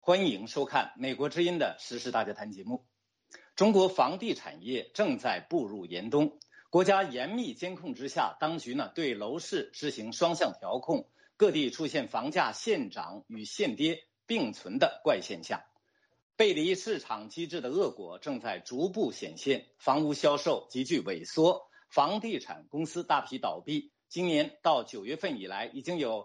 欢迎收看美国之音的时事大家谈节目。中国房地产业正在步入严冬，国家严密监控之下，当局对楼市实行双向调控，各地出现房价现涨与现跌并存的怪现象。背离市场机制的恶果正在逐步显现，房屋销售急剧萎缩，房地产公司大批倒闭。今年到9月份以来，已经有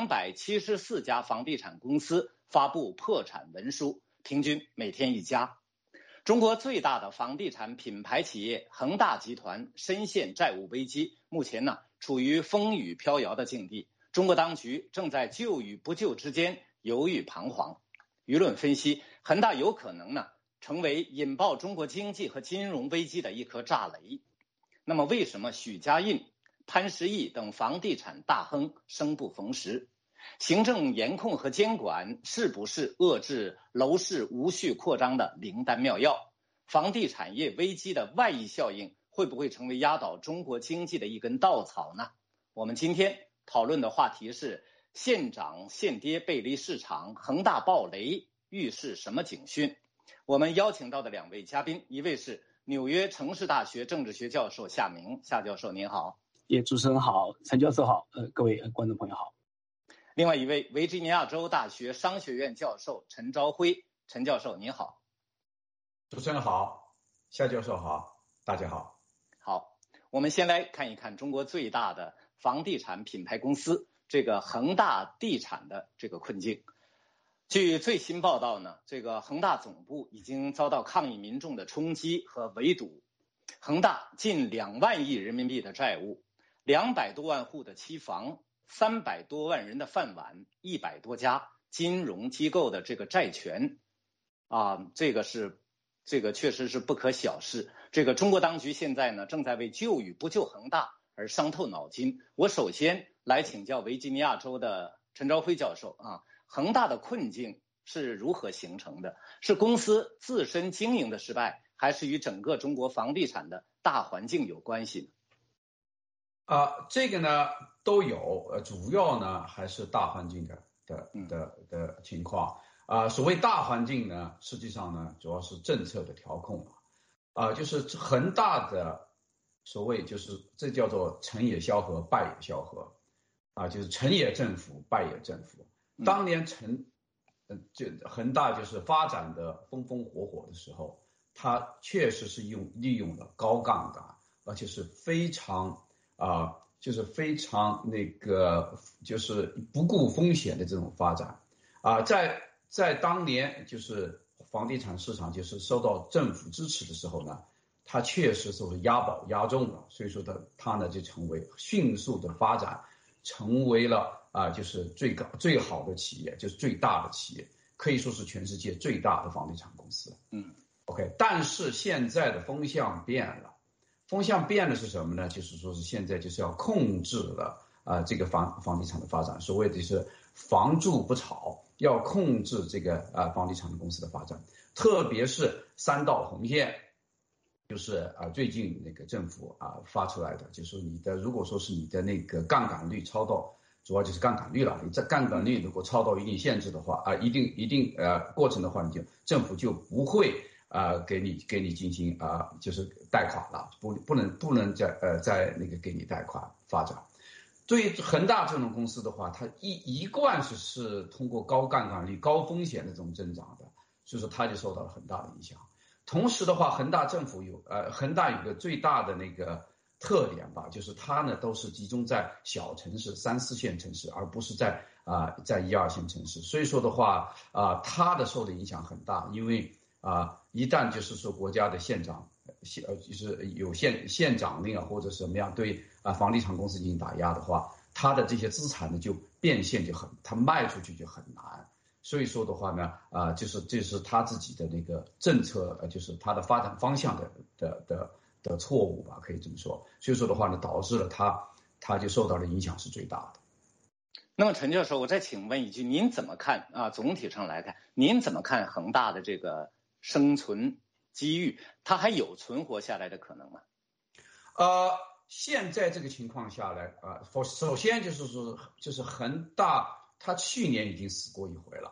274家房地产公司发布破产文书，平均每天一家。中国最大的房地产品牌企业恒大集团深陷债务危机，目前处于风雨飘摇的境地。中国当局正在救与不救之间犹豫彷徨。舆论分析，恒大有可能成为引爆中国经济和金融危机的一颗炸雷。那么为什么许家印、潘石屹等房地产大亨生不逢时？行政严控和监管是不是遏制楼市无序扩张的灵丹妙药？房地产业危机的外溢效应会不会成为压倒中国经济的一根稻草呢？我们今天讨论的话题是现涨现跌背离市场，恒大暴雷预示什么警讯？我们邀请到的2位嘉宾，一位是纽约城市大学政治学教授夏明，夏教授您好。 主持人好，陈教授好，各位观众朋友好。 另外一位维吉尼亚州大学商学院教授陈朝晖，陈教授您好。 主持人好，夏教授好，大家好。 好，我们先来看一看中国最大的房地产品牌公司这个恒大地产的这个困境。据最新报道这个恒大总部已经遭到抗议民众的冲击和围堵。恒大近2万亿人民币的债务，200多万户的期房，300多万人的饭碗，100多家金融机构的这个债权这个确实是不可小视。这个中国当局现在正在为救与不救恒大而伤透脑筋。我首先来请教维吉尼亚州的陈朝晖教授恒大的困境是如何形成的？是公司自身经营的失败，还是与整个中国房地产的大环境有关系呢？ 这个都有，主要还是大环境的情况。所谓大环境实际上主要是政策的调控就是恒大的所谓就是这叫做成也萧何，败也萧何就是成也政府，败也政府。当年恒大就是发展的风风火火的时候，它确实是利用了高杠杆，而且是非常就是非常就是不顾风险的这种发展在当年就是房地产市场就是受到政府支持的时候它确实是押宝押中了，所以说它就成为迅速的发展，成为了就是最好的企业，就是最大的企业，可以说是全世界最大的房地产公司。OK， 但是现在的风向变了。风向变的是什么呢？就是说是现在就是要控制了这个房地产的发展，所谓的是房住不炒，要控制这个房地产公司的发展，特别是3道红线，就是最近那个政府发出来的，就是如果说是你的那个杠杆率超到，主要就是杠杆率了，你这杠杆率如果超到一定限制的话一定过程的话，政府就不会给你进行就是贷款了，不能再那个给你贷款发展。对于恒大这种公司的话，它一贯是通过高杠杆率、高风险的这种增长的，所以说它就受到了很大的影响。同时的话，恒大有个最大的那个特点吧，就是它都是集中在小城市、3、4线城市，而不是在1、2线城市。所以说的话它的受的影响很大，因为一旦就是说国家的县长就是有县长令或者什么样对房地产公司进行打压的话，它的这些资产就变现它卖出去就很难。所以说的话就是他自己的那个政策就是他的发展方向的错误吧，可以这么说。所以说的话导致了他就受到的影响是最大的。 那么陈教授，我再请问一句，您怎么看总体上来看，您怎么看恒大的这个生存机遇？它还有存活下来的可能吗？ 现在这个情况下来首先就是说，就是恒大他去年已经死过一回了，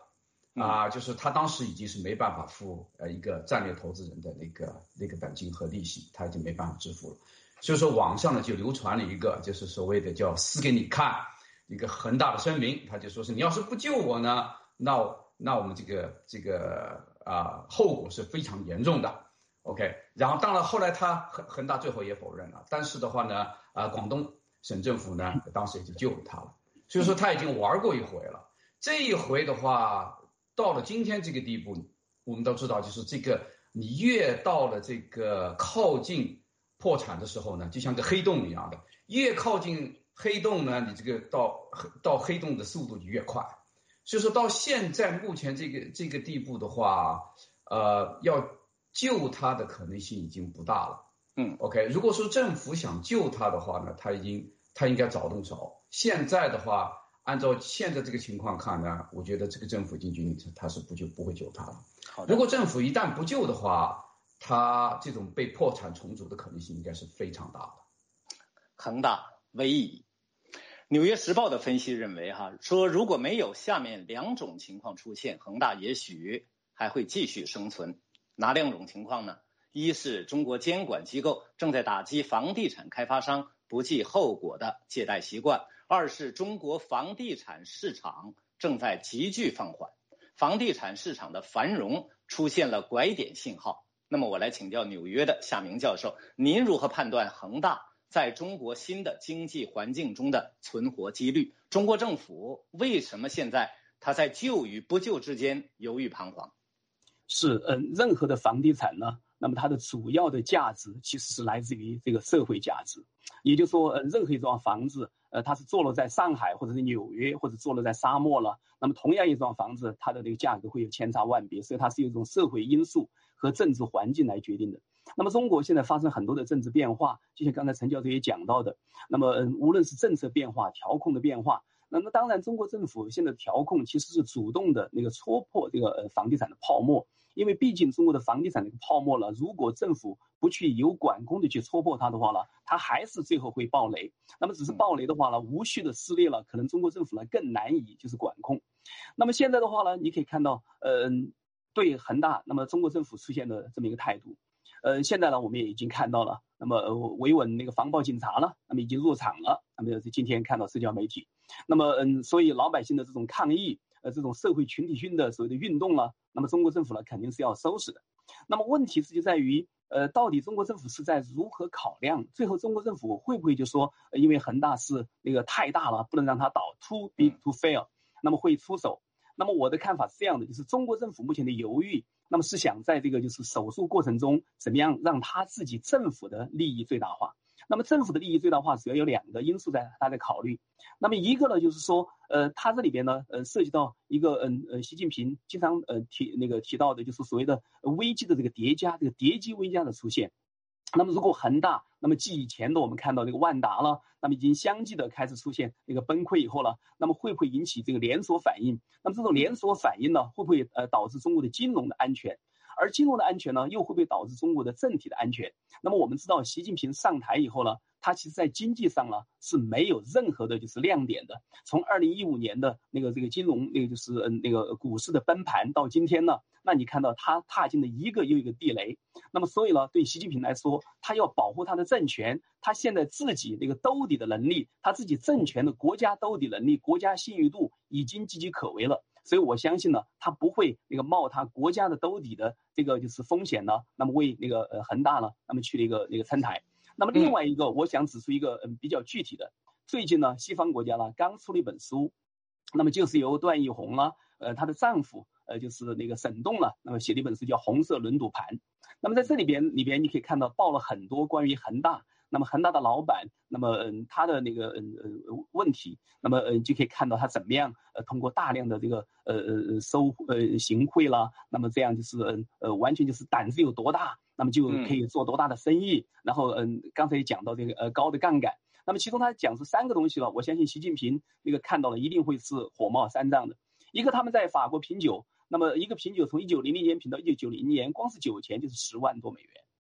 就是他当时已经是没办法付一个战略投资人的那个本金和利息，他已经没办法支付了。所以说网上呢就流传了一个就是所谓的叫死给你看一个恒大的声明，他就说是你要是不救我呢，那我们这个后果是非常严重的。OK， 然后当然后来恒大最后也否认了，但是的话呢，广东省政府呢当时也就救了他了，所以说他已经玩过一回了。这一回的话，到了今天这个地步，我们都知道，就是这个你越到了这个靠近破产的时候呢，就像个黑洞一样的，越靠近黑洞呢，你这个到黑洞的速度就越快。所以说到现在目前这个地步的话，要救他的可能性已经不大了。OK， 如果说政府想救他的话呢，他应该早动手。现在的话，按照现在这个情况看呢，我觉得这个政府已经决定他是不会救他了。如果政府一旦不救的话，他这种被破产重组的可能性应该是非常大的。 恒大危矣。纽约时报的分析认为说如果没有下面2种情况出现，恒大也许还会继续生存。哪2种情况呢？一是中国监管机构正在打击房地产开发商不计后果的借贷习惯，二是中国房地产市场正在急剧放缓，房地产市场的繁荣出现了拐点信号。那么我来请教纽约的夏明教授，您如何判断恒大在中国新的经济环境中的存活几率？中国政府为什么现在它在救与不救之间犹豫彷徨？ 是，任何的房地产呢，那么它的主要的价值其实是来自于这个社会价值，也就是说，任何一幢房子，它是坐落在上海或者是纽约，或者坐落在沙漠了，那么同样一幢房子，它的这个价格会有千差万别，所以它是有一种社会因素和政治环境来决定的。那么中国现在发生很多的政治变化，就像刚才陈教授也讲到的，那么无论是政策变化、调控的变化，那么当然中国政府现在调控其实是主动的那个戳破这个房地产的泡沫。因为毕竟中国的房地产这个泡沫了，如果政府不去有管控的去戳破它的话呢，它还是最后会爆雷。那么只是爆雷的话呢，无序的撕裂了，可能中国政府呢更难以就是管控。那么现在的话呢，你可以看到，对恒大，那么中国政府出现的这么一个态度。现在呢，我们也已经看到了，那么维稳那个防暴警察呢，那么已经入场了。那么今天看到社交媒体，那么所以老百姓的这种抗议，这种社会群体性的所谓的运动呢，那么中国政府呢肯定是要收拾的。那么问题就在于，到底中国政府是在如何考量？最后中国政府会不会就说，因为恒大是那个太大了，不能让它倒 ，too big to fail， 那么会出手？那么我的看法是这样的，就是中国政府目前的犹豫，那么是想在这个就是手术过程中，怎么样让他自己政府的利益最大化。那么政府的利益最大化主要有2个因素他在考虑。那么一个呢，就是说，他这里边呢，涉及到一个习近平经常提到的，就是所谓的危机的这个叠加，这个叠机危加的出现。那么如果恒大，那么继以前的我们看到这个万达了，那么已经相继的开始出现那个崩溃以后了，那么会不会引起这个连锁反应？那么这种连锁反应呢，会不会导致中国的金融的安全？而金融的安全呢，又会不会导致中国的政体的安全？那么我们知道，习近平上台以后呢，他其实在经济上呢是没有任何的就是亮点的。从2015年的这个金融就是那个股市的崩盘到今天呢，那你看到他踏进了一个又一个地雷。那么所以呢，对习近平来说，他要保护他的政权，他现在自己那个兜底的能力，他自己政权的国家兜底能力、国家信誉度已经岌岌可危了。所以我相信呢，他不会冒他国家的兜底的这个就是风险呢，那么为恒大呢，那么去撑台。那么另外一个，我想指出一个比较具体的，最近呢，西方国家呢刚出了一本书，那么就是由段奕宏呢，她的丈夫就是沈栋了，那么写了一本书叫《红色轮赌盘》。那么在这里边你可以看到报了很多关于恒大。那么恒大的老板，那么他的问题，那么就可以看到他怎么样通过大量的这个行贿啦，那么这样就是完全就是胆子有多大，那么就可以做多大的生意。然后刚才也讲到这个高的杠杆，那么其中他讲出3个东西了，我相信习近平看到了一定会是火冒三丈的。一个他们在法国品酒，那么一个品酒从1900年品到1990年，光是酒钱就是10万多美元。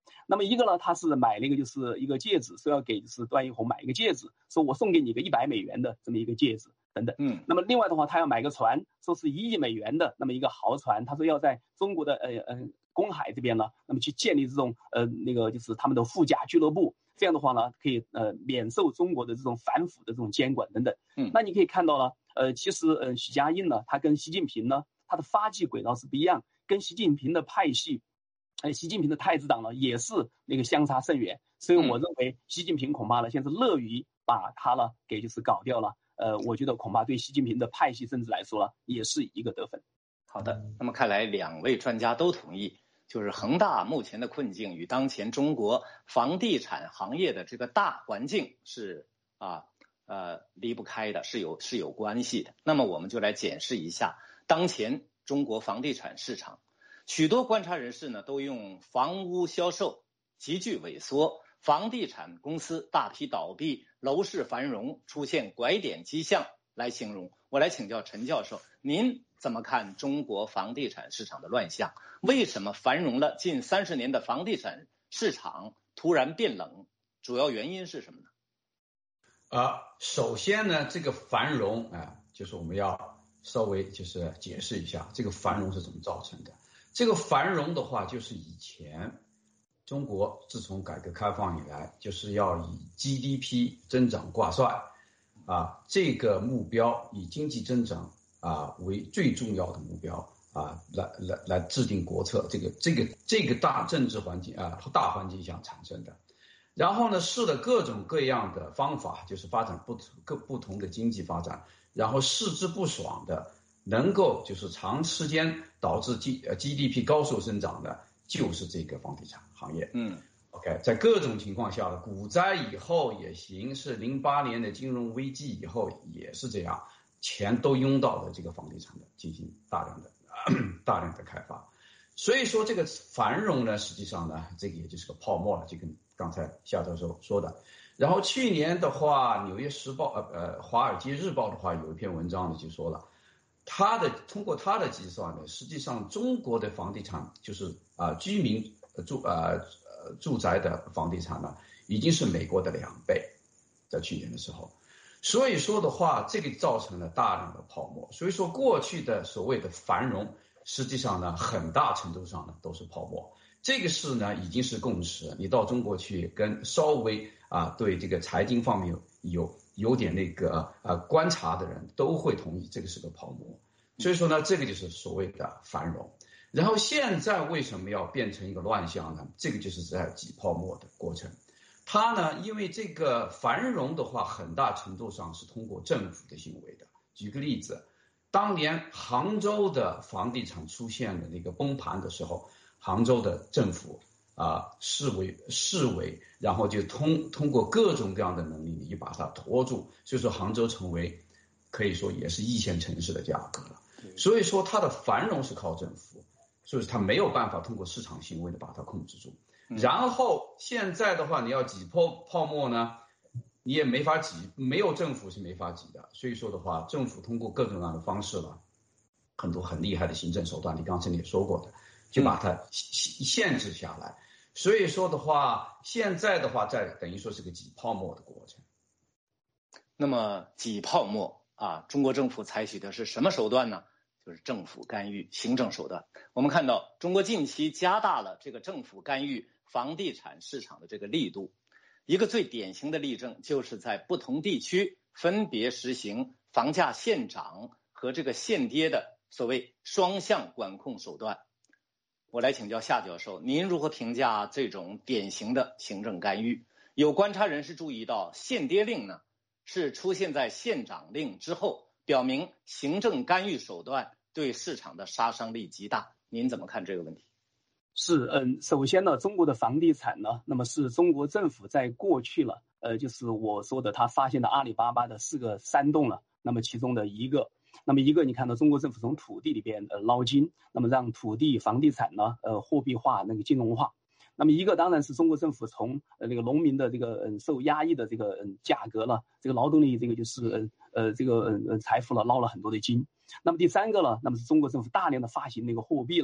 那么一个呢，他是买那个就是一个戒指，说要给就是段奕宏买一个戒指，说我送给你一个$100的这么一个戒指等等。那么另外的话，他要买个船，说是$1亿的那么一个豪船，他说要在中国的公海这边呢，那么去建立这种那个就是他们的护甲俱乐部，这样的话呢，可以免受中国的这种反腐的这种监管等等。那你可以看到了，其实许家印呢，他跟习近平呢，他的发迹轨道是不一样，跟习近平的派系，习近平的太子党呢也是那个相差甚远，所以我认为习近平恐怕呢现在是乐于把他呢给就是搞掉了。我觉得恐怕对习近平的派系政治来说呢，也是一个得分。 好的，那么看来2位专家都同意，就是恒大目前的困境与当前中国房地产行业的这个大环境是离不开的，是有关系的。那么我们就来检视一下当前中国房地产市场。许多观察人士呢都用房屋销售急剧萎缩、房地产公司大批倒闭、楼市繁荣出现拐点迹象来形容。我来请教陈教授，您怎么看中国房地产市场的乱象？为什么繁荣了近30年的房地产市场突然变冷？主要原因是什么呢？ 首先呢，这个繁荣就是我们要稍微就是解释一下这个繁荣是怎么造成的。这个繁荣的话，就是以前中国自从改革开放以来，就是要以 GDP 增长挂帅这个目标，以经济增长为最重要的目标来制定国策。这个大政治环境大环境下产生的。然后呢，试了各种各样的方法，就是发展不同的经济发展，然后试之不爽的，能够就是长时间导致GDP 高速增长的，就是这个房地产行业。OK， 在各种情况下的股灾以后也行，是08年的金融危机以后也是这样，钱都涌到了这个房地产的进行大量的开发。所以说这个繁荣呢，实际上呢，这个也就是个泡沫了，就跟刚才夏教授说的。然后去年的话，《纽约时报》华尔街日报的话有一篇文章呢就说了，通过他的计算呢，实际上中国的房地产就是居民住宅的房地产呢，已经是美国的2倍，在去年的时候。所以说的话，这个造成了大量的泡沫。所以说过去的所谓的繁荣，实际上呢，很大程度上呢都是泡沫。这个是呢已经是共识，你到中国去跟稍微对这个财经方面有点那个观察的人都会同意这个是个泡沫。所以说呢，这个就是所谓的繁荣。然后现在为什么要变成一个乱象呢？这个就是在挤泡沫的过程。它呢，因为这个繁荣的话，很大程度上是通过政府的行为的。举个例子，当年杭州的房地产出现了那个崩盘的时候，杭州的政府视为，然后就通过各种各样的能力，你把它拖住。所以说杭州成为可以说也是1线城市的价格了。所以说它的繁荣是靠政府，所以它没有办法通过市场行为的把它控制住。然后现在的话，你要挤泡沫呢，你也没法挤，没有政府是没法挤的。所以说的话，政府通过各种各样的方式了，很多很厉害的行政手段，你刚才也说过的，就把它限制下来。所以说的话，现在的话，在等于说是个挤泡沫的过程。 那么挤泡沫中国政府采取的是什么手段呢？就是政府干预，行政手段。我们看到中国近期加大了这个政府干预房地产市场的这个力度。一个最典型的例证就是在不同地区分别实行房价限涨和这个限跌的所谓双向管控手段。我来请教夏教授，您如何评价这种典型的行政干预？有观察人士注意到，限跌令呢是出现在限涨令之后，表明行政干预手段对市场的杀伤力极大。您怎么看这个问题？ 首先呢，中国的房地产呢，那么是中国政府在过去了，就是我说的他发现的阿里巴巴的4个山洞了，那么其中的一个，你看到中国政府从土地里边捞金，那么让土地房地产呢货币化那个金融化。那么一个当然是中国政府从那个农民的这个受压抑的这个价格了，这个劳动力这个就是财富了捞了很多的金。那么第3个呢，那么是中国政府大量的发行那个货币了。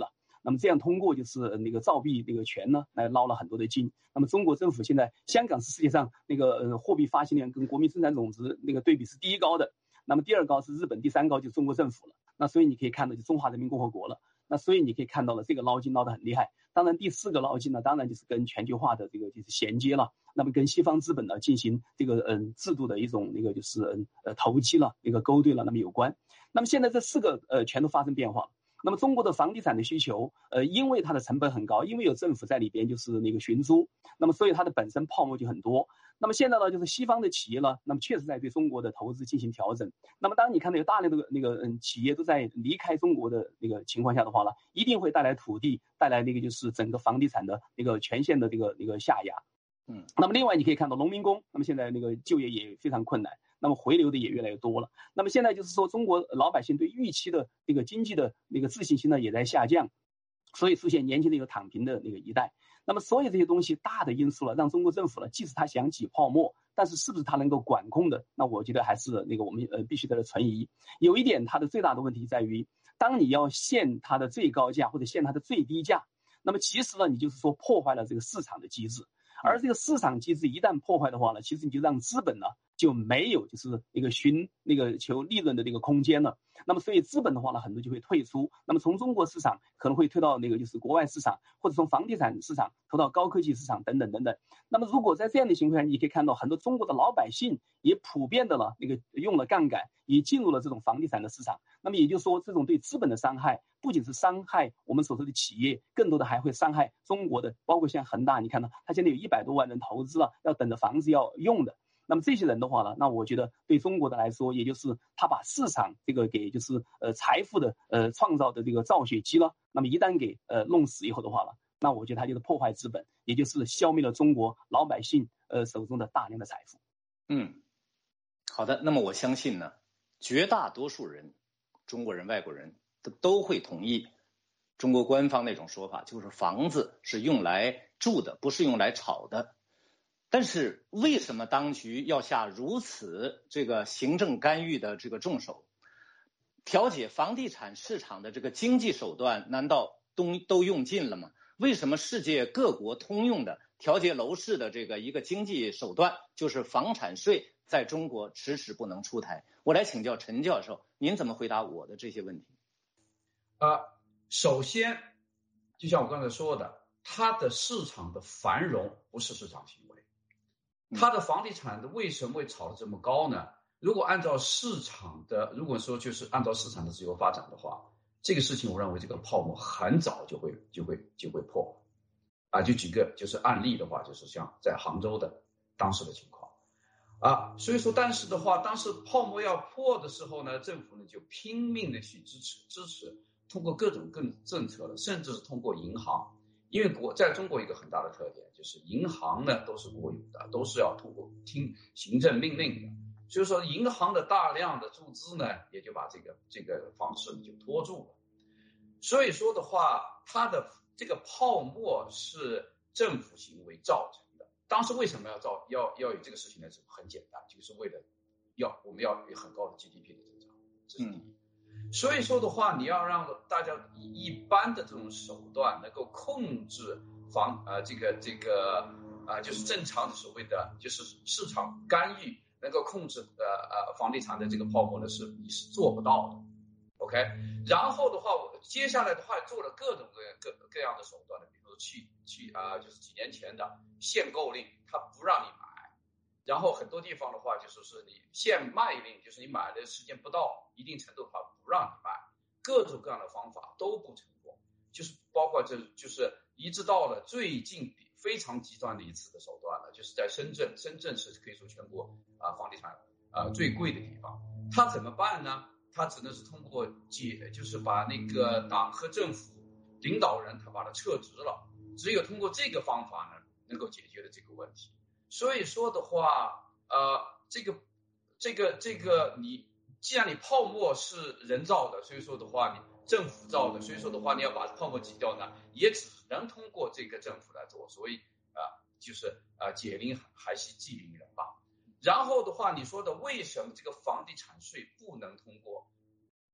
那么这样通过就是那个造币那个权呢，来捞了很多的金。那么中国政府现在，香港是世界上那个货币发行量跟国民生产总值那个对比是第一高的，那么第二高是日本，第三高就是中国政府了。那所以你可以看到就中华人民共和国了。那所以你可以看到了，这个捞金捞得很厉害。当然，第4个捞金呢，当然就是跟全球化的这个就是衔接了。那么跟西方资本呢进行这个制度的一种那个就是投机了，那个勾兑了，那么有关。那么现在这4个全都发生变化了。那么中国的房地产的需求，因为它的成本很高，因为有政府在里边就是那个寻租，那么所以它的本身泡沫就很多。那么现在呢，就是西方的企业呢，那么确实在对中国的投资进行调整。那么当你看到有大量的那个企业都在离开中国的那个情况下的话呢，一定会带来土地，带来那个就是整个房地产的那个全线的那个下压。那么另外你可以看到农民工，那么现在那个就业也非常困难，那么回流的也越来越多了。那么现在就是说，中国老百姓对预期的那个经济的那个自信心呢也在下降，所以出现年轻的一个躺平的那个一代。那么所有这些东西大的因素了，让中国政府呢，即使他想挤泡沫，但是是不是他能够管控的？那我觉得还是那个我们必须在这存疑。有一点，它的最大的问题在于，当你要限它的最高价或者限它的最低价，那么其实呢，你就是说破坏了这个市场的机制。而这个市场机制一旦破坏的话呢，其实你就让资本呢就没有就是那个求利润的这个空间了。那么所以资本的话呢，很多就会退出。那么从中国市场可能会推到那个就是国外市场，或者从房地产市场投到高科技市场等等等等。那么如果在这样的情况下，你可以看到很多中国的老百姓也普遍的了那个用了杠杆，也进入了这种房地产的市场。那么也就是说，这种对资本的伤害，不仅是伤害我们所说的企业，更多的还会伤害中国的，包括像恒大，你看到他现在有100多万人投资了，要等着房子要用的。那么这些人的话呢，那我觉得对中国的来说，也就是他把市场这个给就是财富的创造的这个造血机了。那么一旦给弄死以后的话呢，那我觉得他就是破坏资本，也就是消灭了中国老百姓手中的大量的财富。 好的。那么我相信呢，绝大多数人，中国人、外国人都会同意中国官方那种说法，就是房子是用来住的，不是用来炒的。但是为什么当局要下如此这个行政干预的这个重手？调节房地产市场的这个经济手段难道都用尽了吗？为什么世界各国通用的调节楼市的这个一个经济手段就是房产税，在中国迟迟不能出台？我来请教陈教授，您怎么回答我的这些问题？ 首先就像我刚才说的，它的市场的繁荣不是市场行为。它的房地产的为什么会炒得这么高呢？如果按照市场的，如果说就是按照市场的自由发展的话，这个事情我认为这个泡沫很早就会破。就举个就是案例的话，就是像在杭州的当时的情况所以说但是的话，当时泡沫要破的时候呢，政府呢就拼命的去支持，通过各种政策了，甚至是通过银行。因为在中国一个很大的特点就是银行呢都是国有的，都是要通过听行政命令的，所以说银行的大量的注资呢，也就把这个方式就拖住了。所以说的话，它的这个泡沫是政府行为造成的。当时为什么要有这个事情呢？很简单，就是为了我们要有很高的 GDP 的增长，这是第一。所以说的话，你要让大家以一般的这种手段能够控制就是正常的所谓的就是市场干预，能够控制房地产的这个泡沫呢，你是做不到的。OK， 然后的话，我接下来的话做了各种各样的手段的，比如说就是几年前的限购令，它不让你买。然后很多地方的话，就是你限卖令，就是你买的时间不到一定程度的话，不让你卖，各种各样的方法都不成功，就是包括就是一直到了最近非常极端的一次的手段了，就是在深圳是可以说全国房地产最贵的地方，他怎么办呢？他只能是通过就是把那个党和政府领导人他把他撤职了，只有通过这个方法呢，能够解决了这个问题。所以说的话，你既然你泡沫是人造的，所以说的话你政府造的，所以说的话你要把泡沫挤掉呢，也只能通过这个政府来做，所以就是解铃还须系铃人吧。然后的话，你说的为什么这个房地产税不能通过？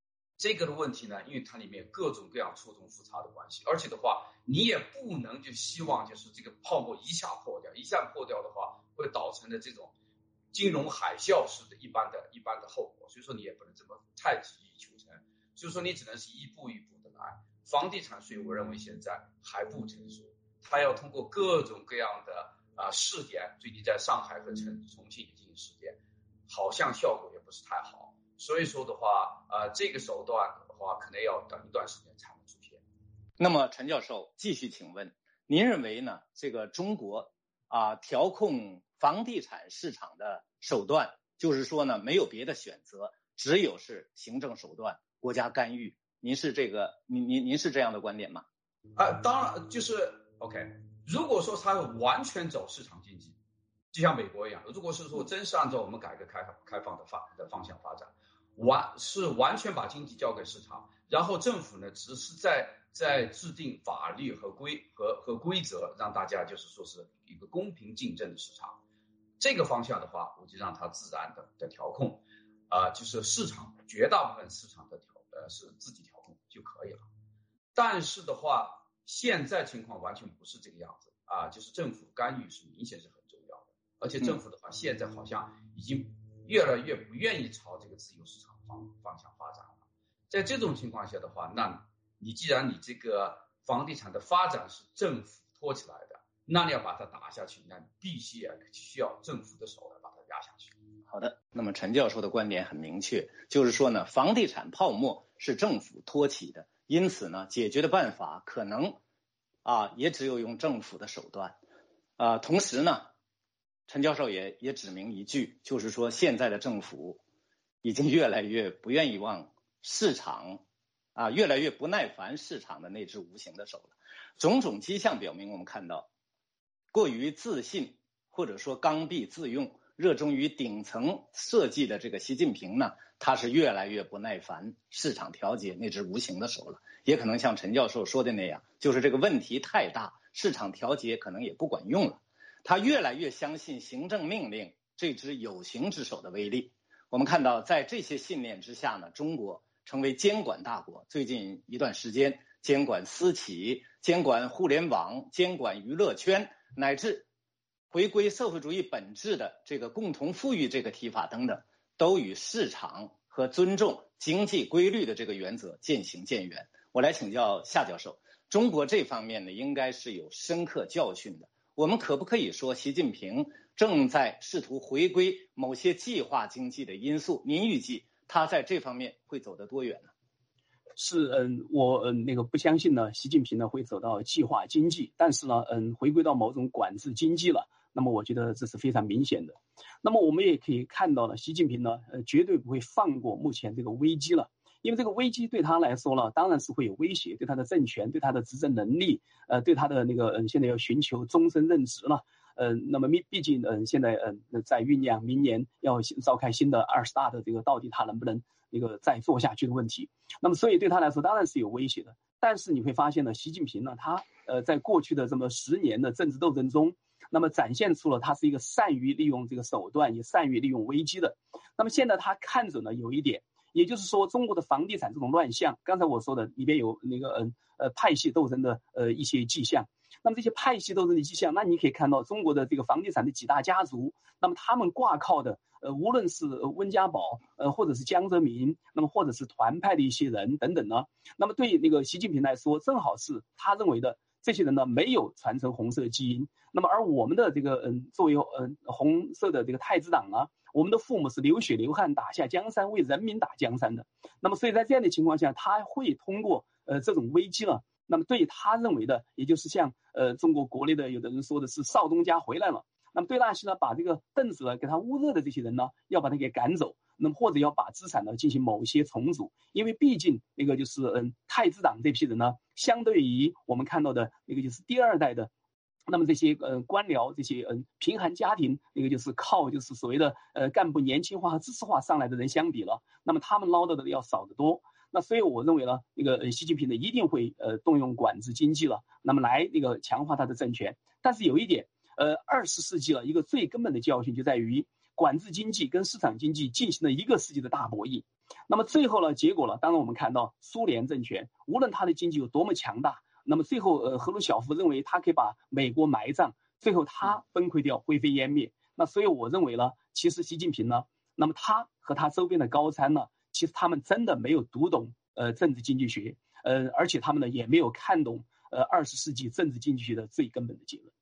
这个的问题呢，因为它里面各种各样错综复杂的关系，而且的话，你也不能就希望就是这个泡沫一下破掉，一下破掉的话，会导成的这种金融海啸式的一般的后果。所以说你也不能这么太急于求成，所以说你只能是一步一步的来。房地产税我认为现在还不成熟，它要通过各种各样的试点，最近在上海和重庆也进行试点，好像效果也不是太好。所以说的话，这个手段的话，可能要等一段时间才能出现。 那么，陈教授继续请问，您认为呢？这个中国调控房地产市场的手段，就是说呢，没有别的选择，只有是行政手段、国家干预。您是您是这样的观点吗？ 当然就是 OK。如果说它完全走市场经济，就像美国一样，如果是说真是按照我们改革开放的方向发展，完全把经济交给市场，然后政府呢只是在制定法律和规则，让大家就是说是一个公平竞争的市场。这个方向的话，我就让它自然的调控，就是市场绝大部分市场的是自己调控就可以了。但是的话，现在情况完全不是这个样子就是政府干预是明显是很重要的，而且政府的话现在好像已经越来越不愿意朝这个自由市场方向发展了。在这种情况下的话，那你既然你这个房地产的发展是政府拖起来的，那你要把它打下去，那你必须需要政府的手来把它压下去。 好的，那么陈教授的观点很明确，就是说呢，房地产泡沫是政府托起的，因此呢，解决的办法可能也只有用政府的手段。同时呢，陈教授也指明一句，就是说现在的政府已经越来越不愿意往市场越来越不耐烦市场的那只无形的手了。种种迹象表明，我们看到过于自信或者说刚愎自用，热衷于顶层设计的这个习近平呢，他是越来越不耐烦市场调节那只无形的手了。也可能像陈教授说的那样，就是这个问题太大，市场调节可能也不管用了。他越来越相信行政命令这只有形之手的威力。我们看到在这些信念之下呢，中国成为监管大国。最近一段时间，监管私企、监管互联网、监管娱乐圈，乃至回归社会主义本质的这个共同富裕这个提法等等，都与市场和尊重经济规律的这个原则渐行渐远。我来请教夏教授，中国这方面呢，应该是有深刻教训的。我们可不可以说习近平正在试图回归某些计划经济的因素？您预计他在这方面会走得多远呢？ 我不相信呢，习近平呢会走到计划经济，但是呢，回归到某种管制经济了。那么我觉得这是非常明显的。那么我们也可以看到呢，习近平呢，绝对不会放过目前这个危机了。因为这个危机对他来说呢，当然是会有威胁，对他的政权，对他的执政能力，对他的现在要寻求终身任职了。那么毕竟现在在酝酿明年要召开新的20大的这个到底他能不能再做下去的问题。那么所以对他来说当然是有威胁的。但是你会发现呢，习近平呢，他在过去的这么10年的政治斗争中，那么展现出了他是一个善于利用这个手段，也善于利用危机的。那么现在他看准了有一点，也就是说中国的房地产这种乱象，刚才我说的里边有派系斗争的一些迹象。那么这些派系斗争的迹象，那你可以看到中国的这个房地产的几大家族，那么他们挂靠的无论是温家宝或者是江泽民，那么或者是团派的一些人等等呢，那么对习近平来说，正好是他认为的这些人呢没有传承红色基因。那么而我们的作为红色的这个太子党呢，我们的父母是流血流汗打下江山，为人民打江山的。那么所以在这样的情况下，他会通过这种危机了，那么对他认为的，也就是像中国国内的有的人说的是少东家回来了，那么对那些呢把这个凳子呢给他捂热的这些人呢，要把他给赶走，那么或者要把资产呢进行某些重组。因为毕竟就是太子党这批人呢，相对于我们看到的就是第2代的那么这些官僚，这些贫寒家庭，就是靠就是所谓的干部年轻化和知识化上来的人相比了，那么他们捞到的要少得多。那所以我认为呢，习近平呢一定会动用管制经济了，那么来强化他的政权。但是有一点，20世纪了，一个最根本的教训就在于管制经济跟市场经济进行了1个世纪的大博弈。 那么最后呢，结果呢，当然我们看到苏联政权无论它的经济有多么强大，那么最后赫鲁晓夫认为他可以把美国埋葬，最后他崩溃掉，灰飞烟灭。那所以我认为呢，其实习近平呢，那么他和他周边的高参呢，其实他们真的没有读懂政治经济学，而且他们呢也没有看懂20世纪政治经济学的最根本的结论。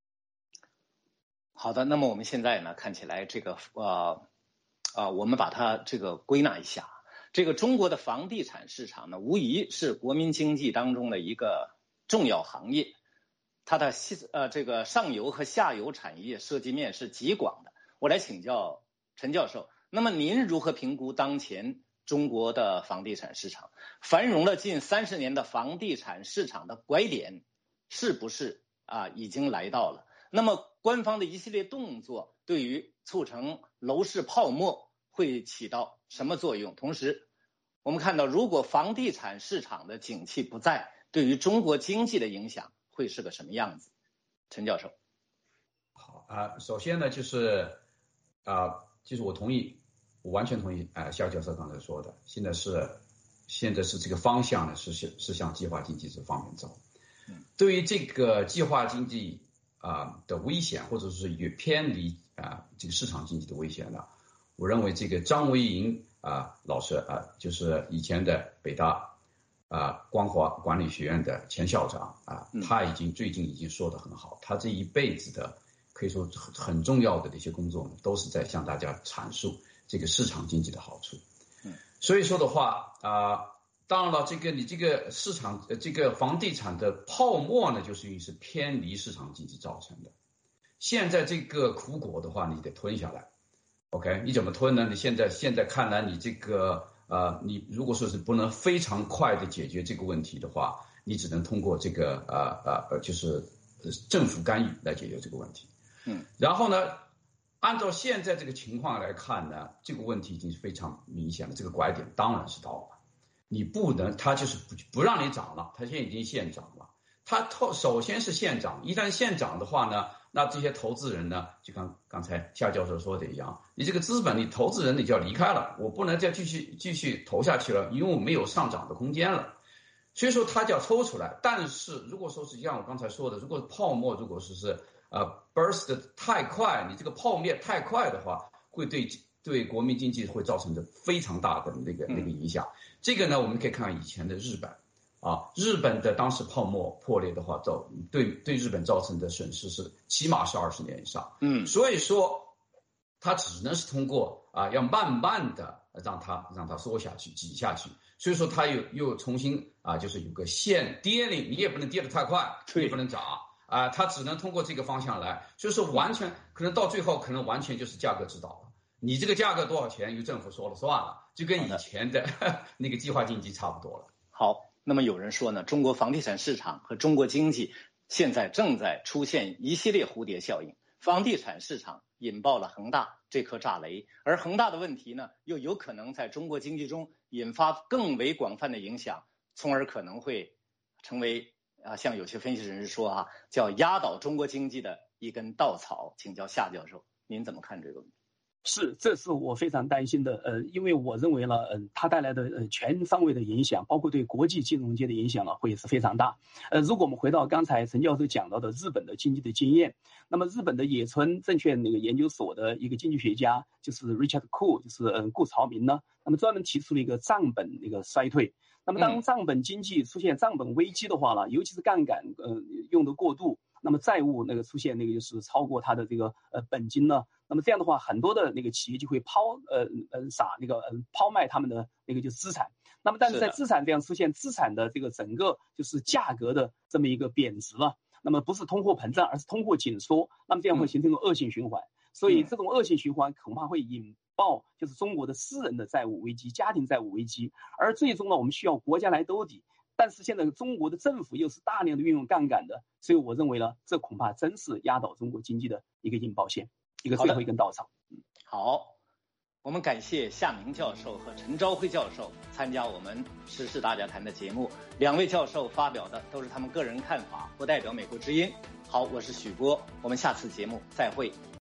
好的，那么我们现在呢，看起来这个我们把它这个归纳一下，这个中国的房地产市场呢，无疑是国民经济当中的一个重要行业，它的这个上游和下游产业涉及面是极广的。我来请教陈教授，那么您如何评估当前中国的房地产市场繁荣了近30年的房地产市场的拐点是不是已经来到了？那么官方的一系列动作对于促成楼市泡沫会起到什么作用？同时我们看到，如果房地产市场的景气不在，对于中国经济的影响会是个什么样子？陈教授。 好首先呢，就是我完全同意夏教授刚才说的，现在是这个方向呢是向计划经济这方面走。对于这个计划经济的危险，或者是越偏离这个市场经济的危险呢，我认为这个张维迎老师就是以前的北大光华管理学院的前校长他最近已经说得很好，他这一辈子的可以说很重要的这些工作呢，都是在向大家阐述这个市场经济的好处。所以说的话当然了，你这个市场这个房地产的泡沫呢，就是因为是偏离市场经济造成的。现在这个苦果的话，你得吞下来。OK， 你怎么吞呢？你现在看来，你这个你如果说是不能非常快的解决这个问题的话，你只能通过这个就是政府干预来解决这个问题。然后呢，按照现在这个情况来看呢，这个问题已经是非常明显了，这个拐点当然是到了。你不能，它就是不让你涨了，它现在已经现涨了。它首先是现涨，一旦现涨的话呢，那这些投资人呢，就刚才夏教授说的一样，你这个资本，你投资人你就要离开了，我不能再继续投下去了，因为我没有上涨的空间了。所以说它就要抽出来。但是如果说是像我刚才说的，如果泡沫如果是burst 的太快，你这个泡沫太快的话，会对国民经济会造成的非常大的那个影响。这个呢，我们可以看以前的日本日本的当时泡沫破裂的话，对日本造成的损失是起码是20年以上。所以说它只能是通过要慢慢的让它缩下去、挤下去。所以说它又重新就是有个限跌令，你也不能跌得太快，也不能涨它只能通过这个方向来。所以说完全可能到最后可能完全就是价格指导了。你这个价格多少钱由政府说了算了，就跟以前的那个计划经济差不多了。 好，那么有人说呢，中国房地产市场和中国经济现在正在出现一系列蝴蝶效应，房地产市场引爆了恒大这颗炸雷，而恒大的问题呢，又有可能在中国经济中引发更为广泛的影响，从而可能会成为像有些分析人士说叫压倒中国经济的一根稻草。请教夏教授，您怎么看这个问题？ 这是我非常担心的，因为我认为呢，它带来的全方位的影响，包括对国际金融界的影响呢，会是非常大。如果我们回到刚才陈教授讲到的日本的经济的经验，那么日本的野村证券那个研究所的一个经济学家就是 Richard Koo， 就是顾朝明呢，那么专门提出了一个账本那个衰退。那么当账本经济出现账本危机的话呢，尤其是杠杆用的过度，那么债务那个出现那个就是超过它的这个本金呢，那么这样的话，很多的那个企业就会抛卖他们的那个就是资产。那么但是在资产这样出现资产的这个整个就是价格的这么一个贬值了，那么不是通货膨胀，而是通货紧缩，那么这样会形成一个恶性循环。所以这种恶性循环恐怕会引爆就是中国的私人的债务危机、家庭债务危机，而最终呢，我们需要国家来兜底。但是现在中国的政府又是大量的运用杠杆的，所以我认为呢，这恐怕真是压倒中国经济的一个引爆线，一个最后一根稻草。 好，我们感谢夏明教授和陈朝晖教授参加我们时事大家谈的节目。2位教授发表的都是他们个人看法，不代表美国之音。好，我是许波，我们下次节目再会。